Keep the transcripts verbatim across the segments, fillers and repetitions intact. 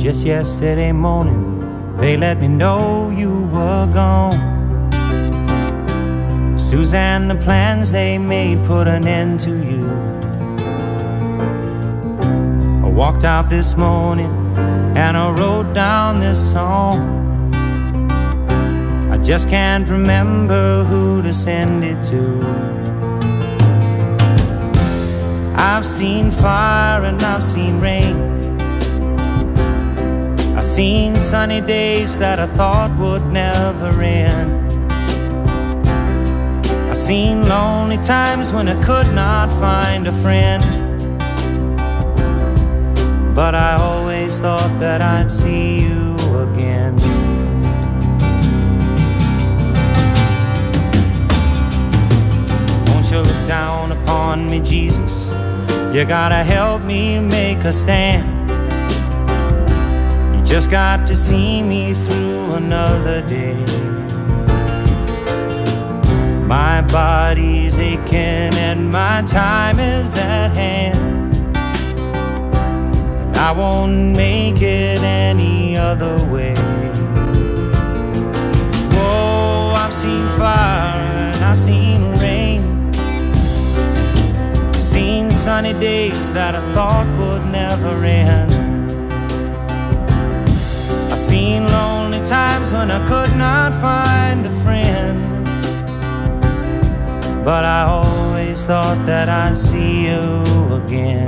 Just yesterday morning, they let me know you were gone. Suzanne, the plans they made put an end to you. I walked out this morning and I wrote down this song. I just can't remember who to send it to. I've seen fire and I've seen rain. I've seen sunny days that I thought would never end. I've seen lonely times when I could not find a friend. But I always thought that I'd see you again. Won't you look down upon me, Jesus? You gotta help me make a stand. You just got to see me through another day. My body's aching and my time is at hand. I won't make it any other way. Whoa, I've seen fire and I've seen rain. I've seen sunny days that I thought would never end. I've seen lonely times when I could not find a friend. But I always thought that I'd see you again.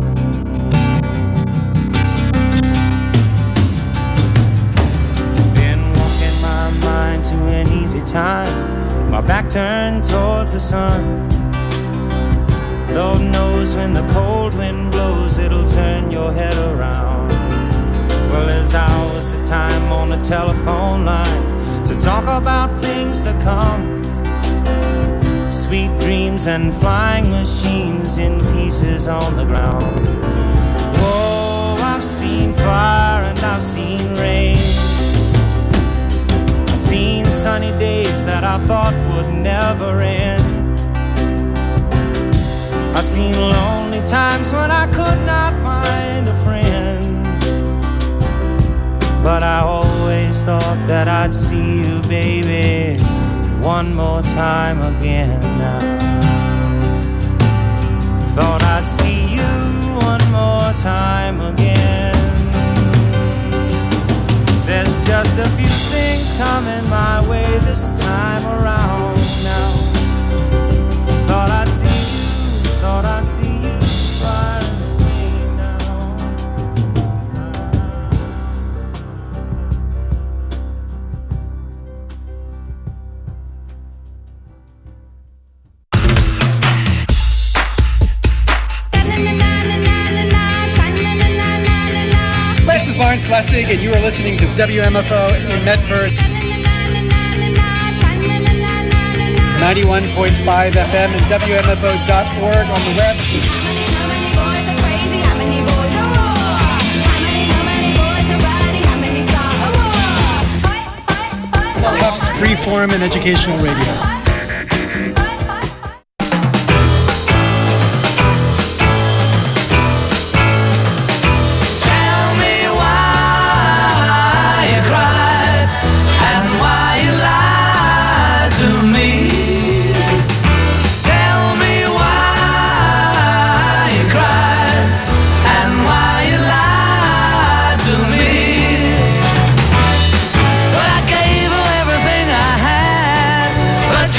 Been walking my mind to an easy time, my back turned towards the sun. Lord knows when the cold wind blows, it'll turn your head around. Well, there's hours of time on the telephone line to talk about things to come. Sweet dreams and flying machines in pieces on the ground. Whoa, I've seen fire and I've seen rain. I've seen sunny days that I thought would never end. I've seen lonely times when I could not find a friend. But I always thought that I'd see you, baby, one more time again now. Thought I'd see you one more time again. There's just a few things coming my way this time around now. Thought I'd see you, thought I'd see you far away now. This is Lawrence Lessig, and you are listening to W M F O in Medford. ninety-one point five F M and W M F O dot org on the web. Tufts Freeform and Educational Radio. But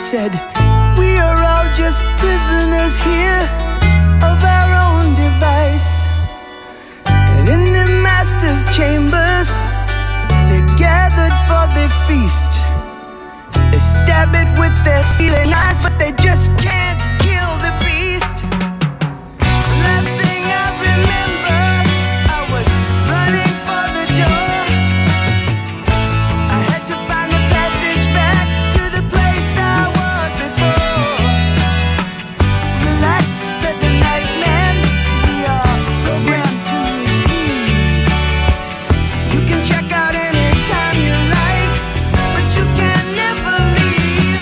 said, we are all just prisoners here of our own device. And in the master's chambers, they gathered for their feast. They stab it with their healing eyes, but they just can't kill the beast. The last thing I remember, I was running for the door. I had to find the passage back to the place I was before. Relax, said the night man, we are programmed to receive. You can check out anytime you like, but you can never leave.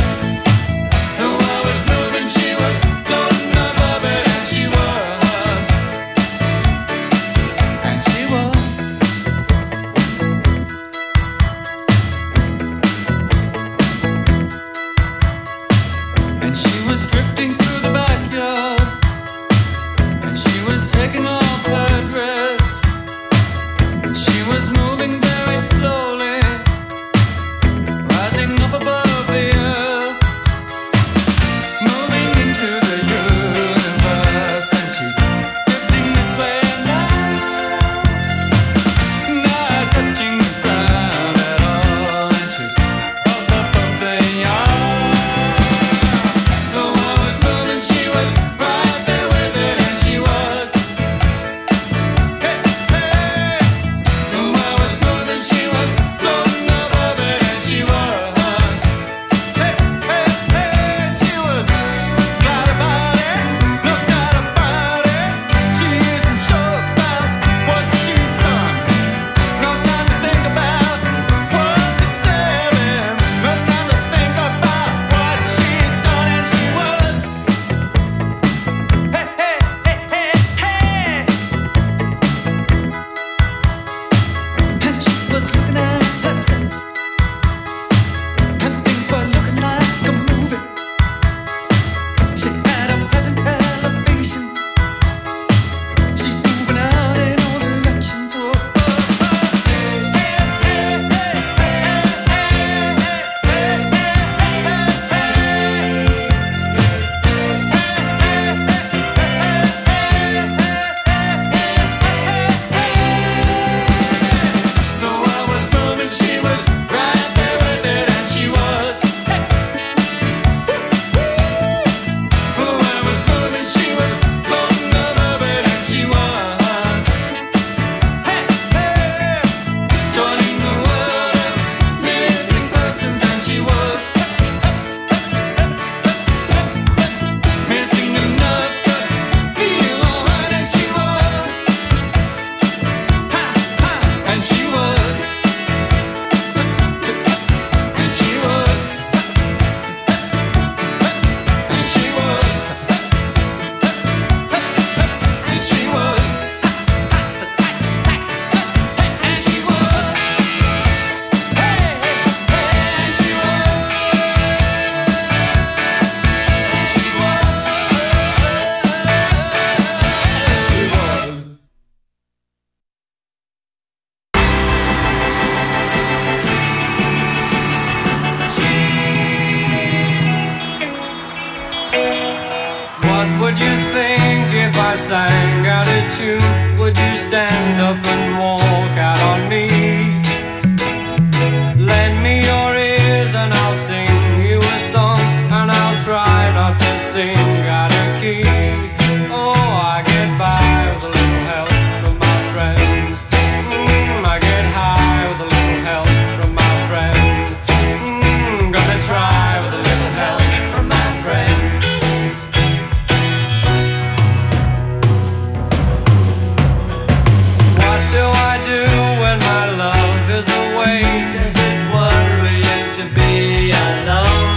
She was floating above it and she was would you think if I sang out of tune? Would you stand up and walk out on me? Lend me your ears and I'll sing you a song, and I'll try not to sing out of key. Oh, I get by with a little help from my friends. Mm, I get high with a little help from my friends. Mm, gonna try with a little help from my friends. What do I do when my love is away? Does it worry you to be alone?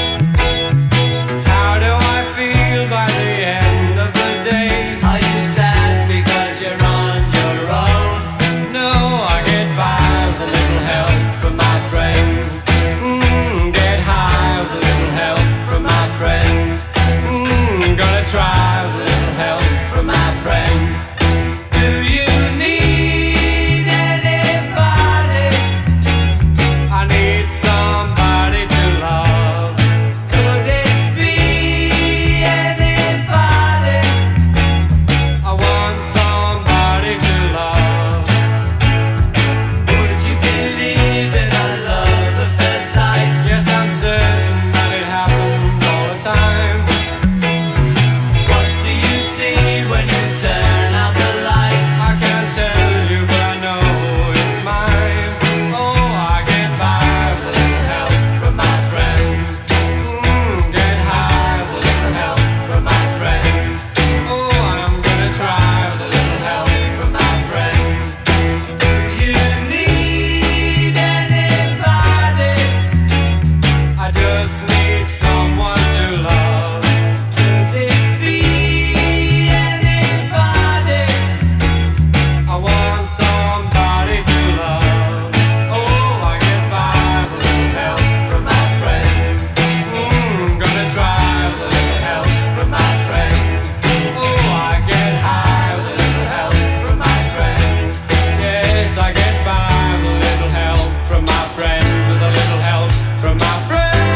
How do I feel by the end of the day? Are you sad because you're on your own? No, I get by with a little help from my friends. Mm, get high with a little help from my friends. Mm, gonna try with a little help from my friends. Do you need anybody? I need somebody to love. Could it be anybody? I want somebody to love. Would you believe in a love at first sight? Yes, I'm certain that it happens all the time. What do you see when you turn out the light? I can't tell you, but I know it's mine. Oh, I get by with a little help from my friends. Mm, get high with a little help from my friends. Oh, I'm gonna try with a little help from my friends. Do you need anybody? I just need someone to love. Could it be anybody? I want somebody to love. Oh, I get by with a little help from my friends. Mm, gonna try with a little help from my friends. Oh, I get high with a little help from my friends. Yes, I get by with a little help from my friends, with a little help from my friends.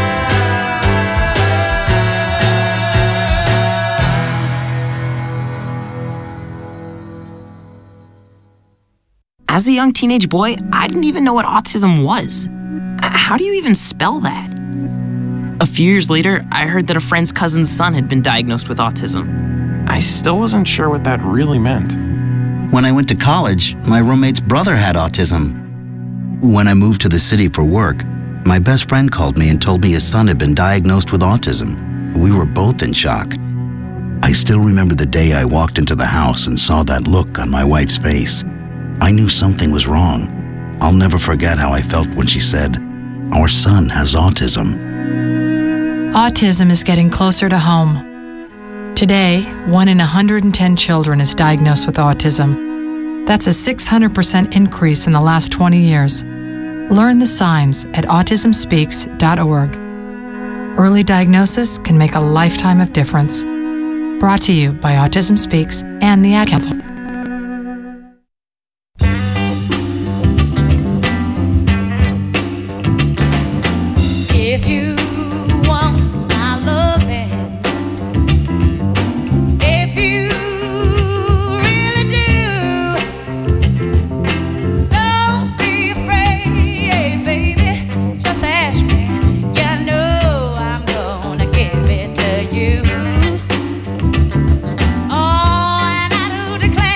As a young teenage boy, I didn't even know what autism was. Uh, How do you even spell that? A few years later, I heard that a friend's cousin's son had been diagnosed with autism. I still wasn't sure what that really meant. When I went to college, my roommate's brother had autism. When I moved to the city for work, my best friend called me and told me his son had been diagnosed with autism. We were both in shock. I still remember the day I walked into the house and saw that look on my wife's face. I knew something was wrong. I'll never forget how I felt when she said, "Our son has autism." Autism is getting closer to home. Today, one in one hundred ten children is diagnosed with autism. That's a six hundred percent increase in the last twenty years. Learn the signs at autism speaks dot org. Early diagnosis can make a lifetime of difference. Brought to you by Autism Speaks and the Ad Council. If you want my loving, if you really do, don't be afraid, baby. Just ask me. You know I'm gonna give it to you. Oh, and I do declare.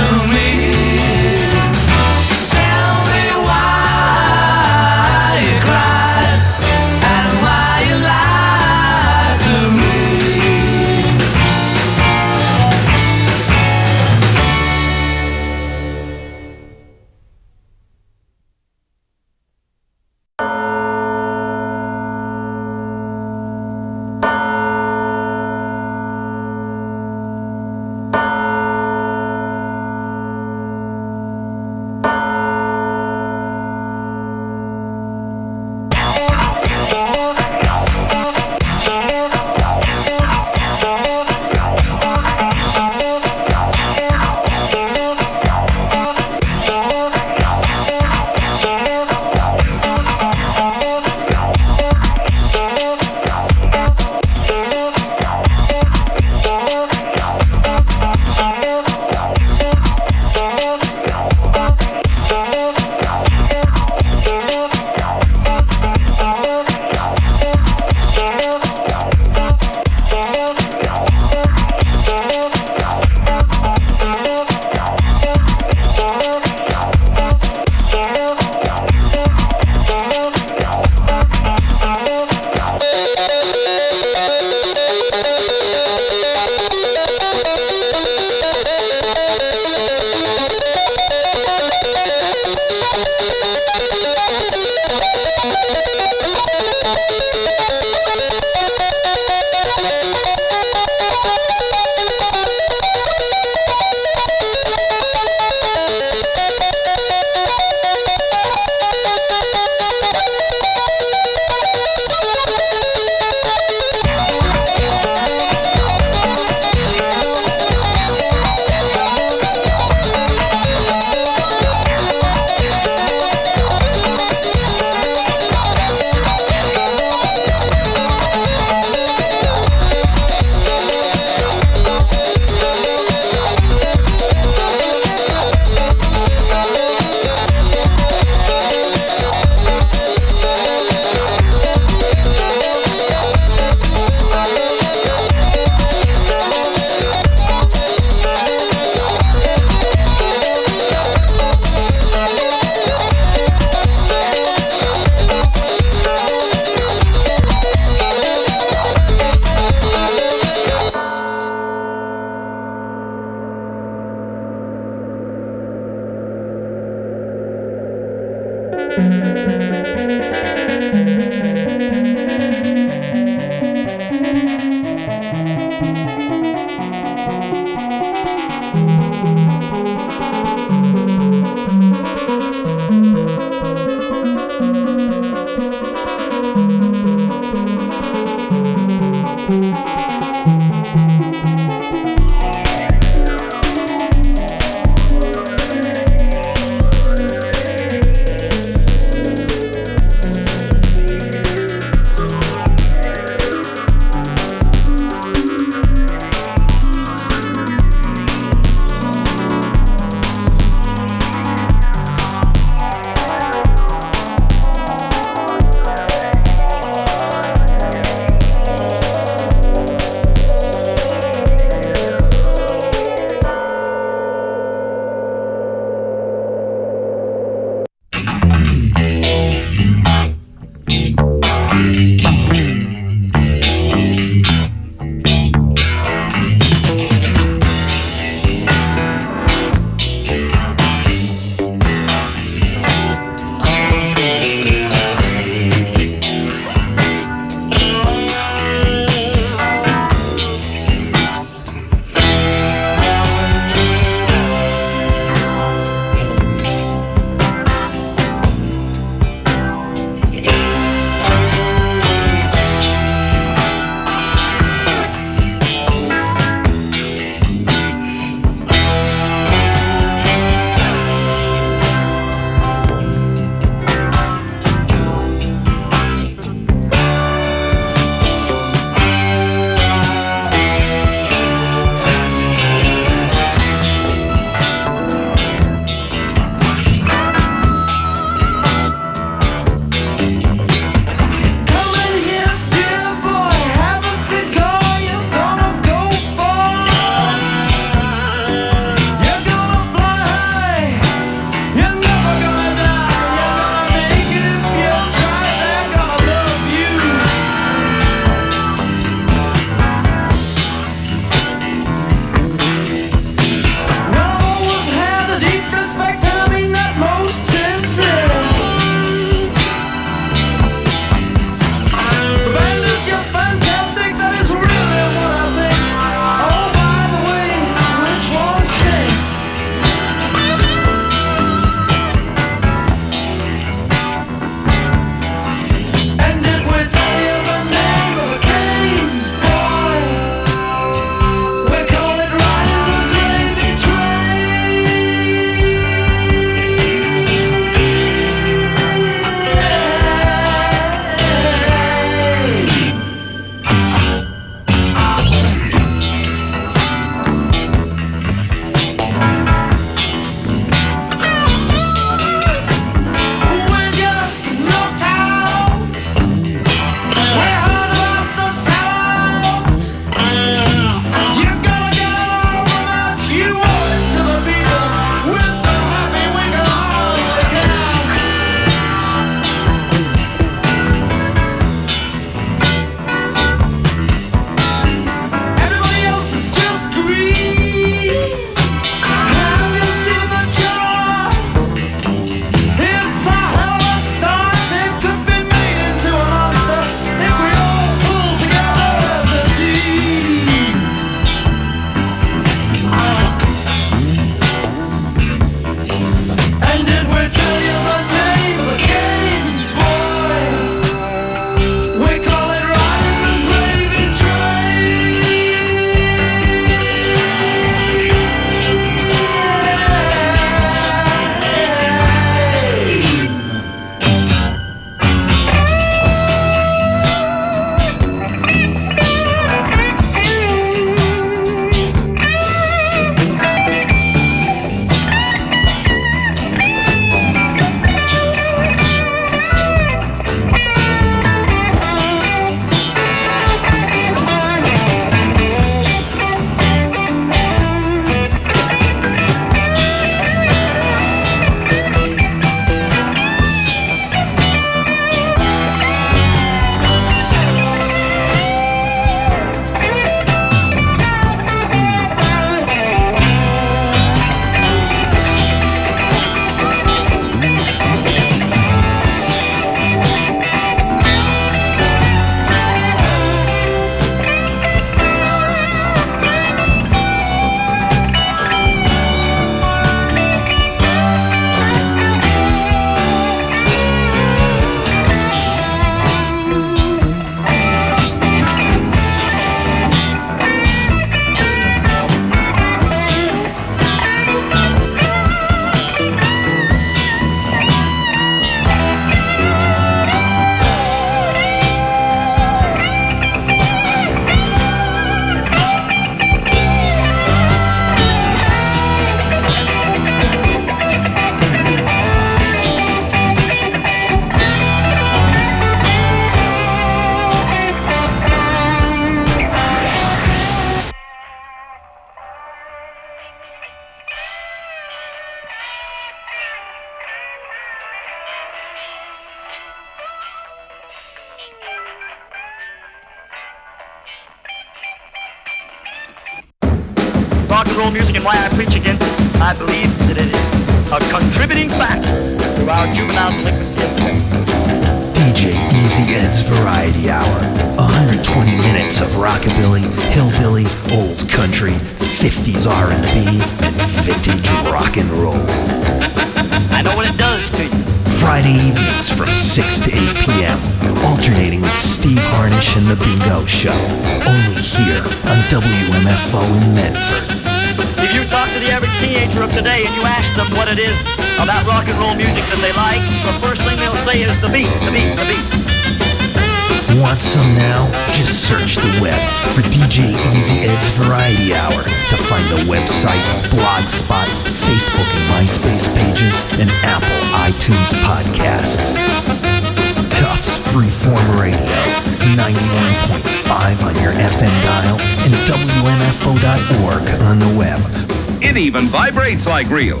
rock and roll music and why I preach against it, I believe that it is a contributing factor to our juvenile delinquency epidemic. D J Easy Ed's Variety Hour. one hundred twenty minutes of rockabilly, hillbilly, old country, fifties R and B, and vintage rock and roll. I know what it does to you. Friday evenings from six to eight p.m. Alternating with Steve Harnish and The Bingo Show. Only here on W M F O in Medford. If you talk to the average teenager of today and you ask them what it is about rock and roll music that they like, the first thing they'll say is the beat, the beat, the beat. Want some now? Just search the web for D J Easy Ed's Variety Hour to find the website, Blogspot, Facebook and MySpace pages, and Apple iTunes podcasts. Tufts Freeform Radio, ninety-one point five on your F M dial, and W M F O dot org on the web. It even vibrates like real.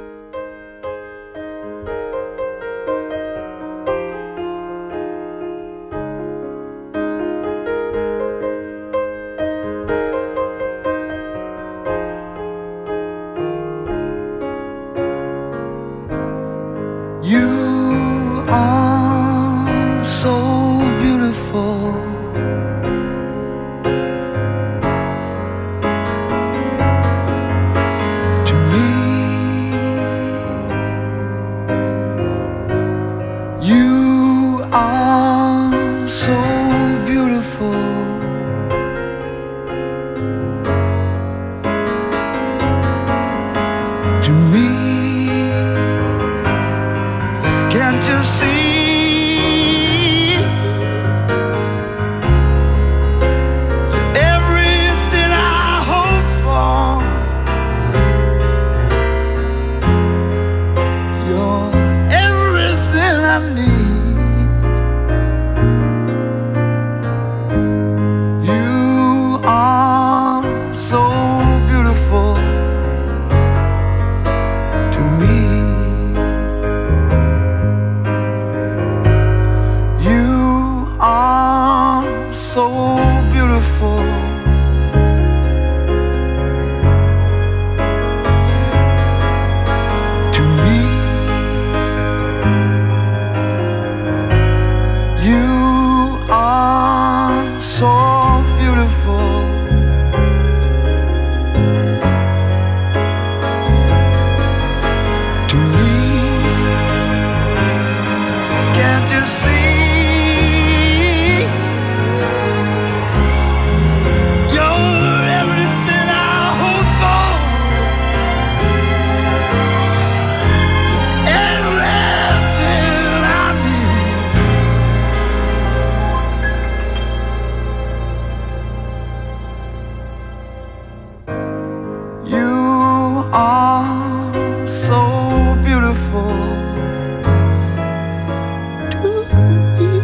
You are so beautiful. To me, you are so beautiful. To me. Can't you see you're everything I hope for? You're everything I need. You are so beautiful to me. So beautiful to me. You are so beautiful to me. Can't you see? Are so beautiful to me.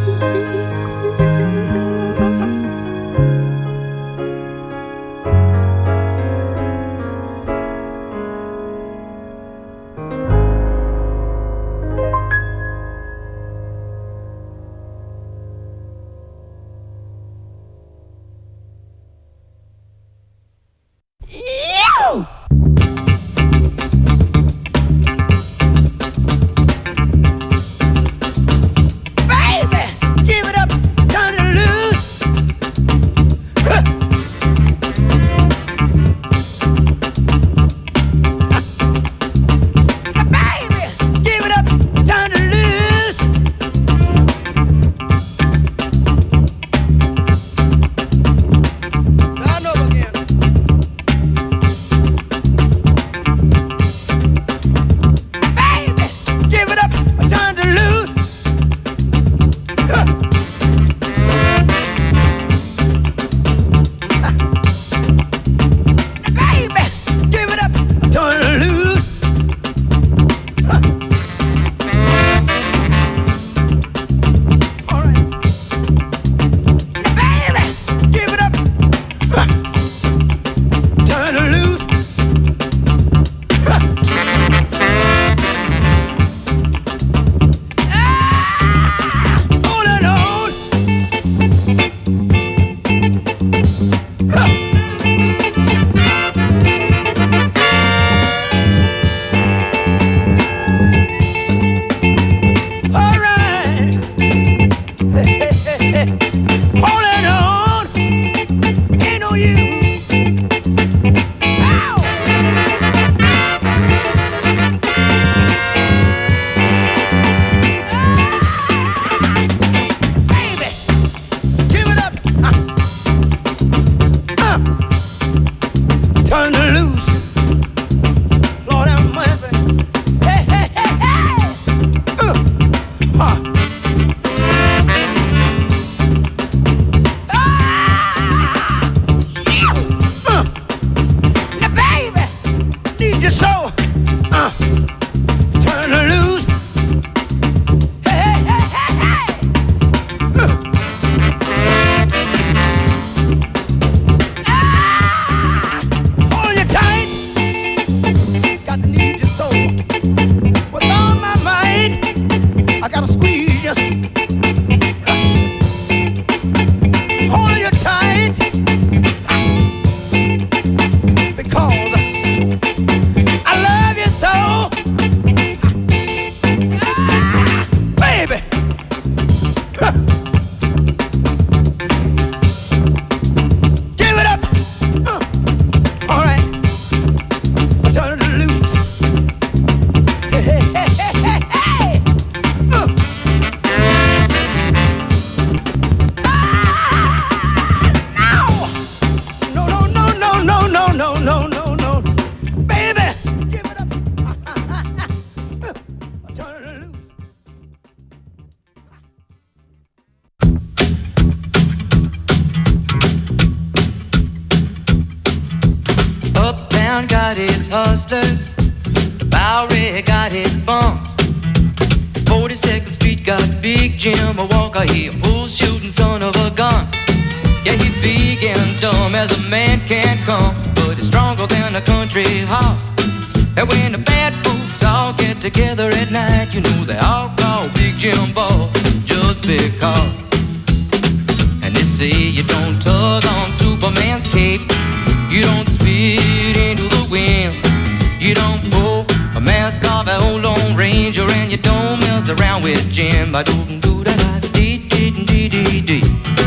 I gotta squeeze you. Hold you tight. Because I love you so. Ah, baby. Huh. Give it up. Uh. All right. I'll turn it loose. Hey, hey, hey, hey, hey, hey. Uh. Ah, no. No, no, no, no, no, no, no, no, no. Baby, give it up. Uh. I'll turn it loose. Uptown got its hustlers, the Bowery got its bums. forty-second Street got Big Jim, a walker, he a bull shooting son of a gun. Yeah, he big and dumb as a man can come, but he's stronger than a country horse. And when the bad folks all get together at night, you know they all call Big Jim Boss just because. And they say you don't tug on Superman's cape, you don't spit into the wind, you don't pull a mask off an old Lone Ranger, and you don't mess around with Jim. Ba doo doo da da dee dee dee dee dee.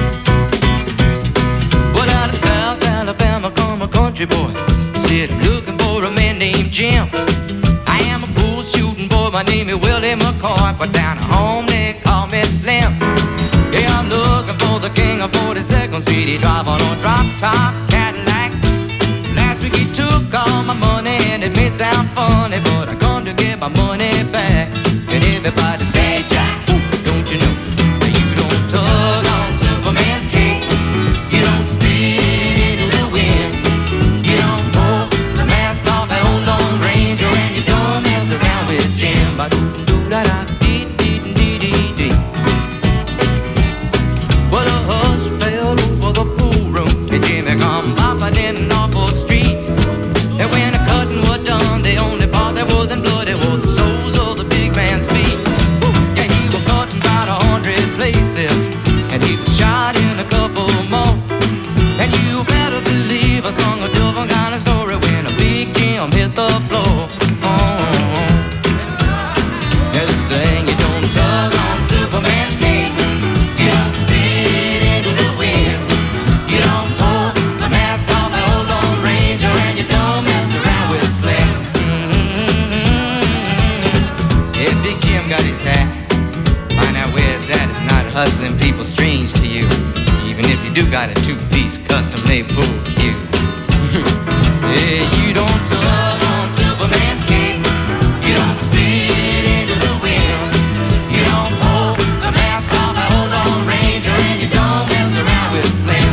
Well, out of South Alabama come a country boy, said looking for a man named Jim. I am a bull shooting boy, my name is Willie McCoy, but down at home they call me Slim. Yeah, I'm looking for the king of forty-second Street. He drive on a drop top Cadillac. Last week he took all my money, and it may sound funny, but I come to get my money back. And everybody say, Jack, don't you know that you don't tug on Superman's cape, you don't spit into the wind, you don't pull the mask off an old Lone Ranger, and you don't mess around with Jim. Ba doo doo da da dee dee dee dee dee. Well, a hush fell over the pool room, and Jimmy come popping in off the street. And when the cutting was done, the only part that wasn't bloody was the soles of the big man's feet. Yeah, he was cutting about a hundred places, and he was shot in a couple more. And you better believe I sung a different kind of story when a Big Jim hit the floor. Oh, yeah, they saying you don't tug on Superman's cape, you don't spit into the wind, you don't pull the mask off an old Lone Ranger, and you don't mess around with Slim. Mm-hmm. Yeah, Big Jim got his hat. Find out where it's at. It's not hustling people strange to you, even if you do got a two-piece custom-made bull cue. Yeah, you don't tug on Superman's cape, you don't spit into the wind, you don't pull the mask off an old Lone Ranger, and you don't mess around with Slim.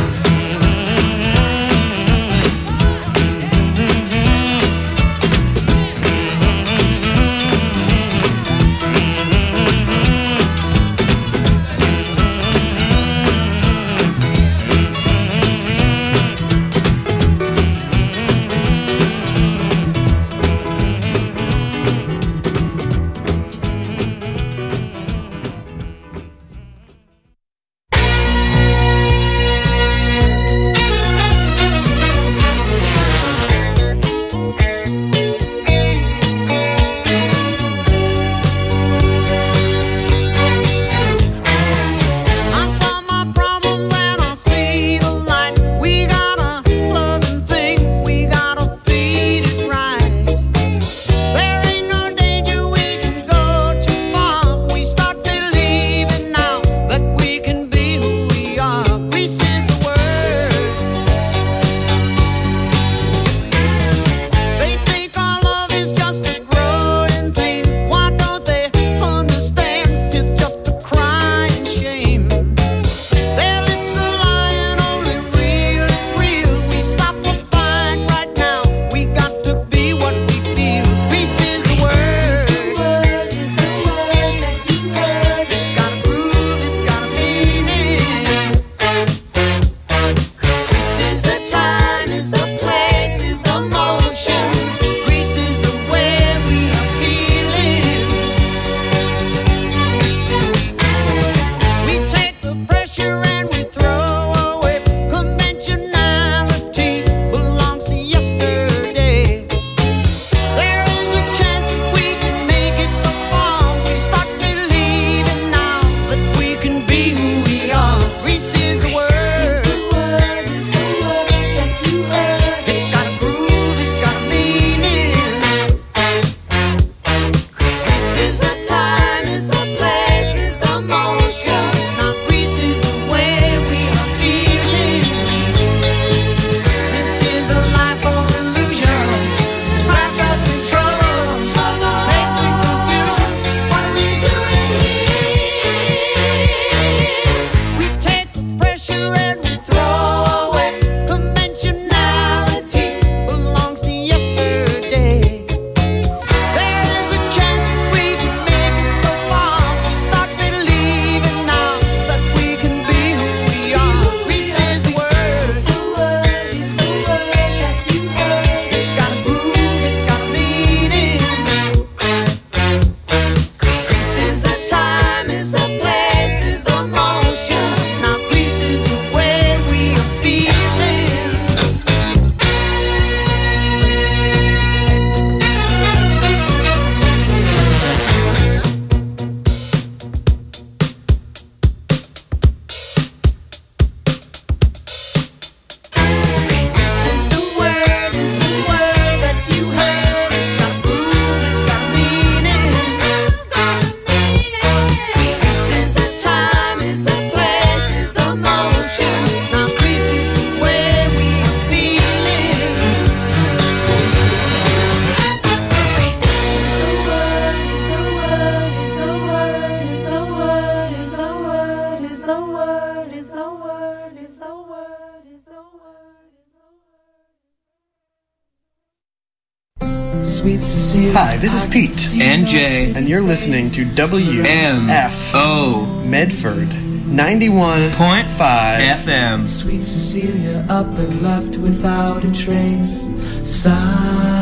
sweet Cecilia. Hi, this is Pete. And Jay. And you're listening to W M F O Medford ninety-one point five F M. Sweet Cecilia up and left without a trace. Sigh.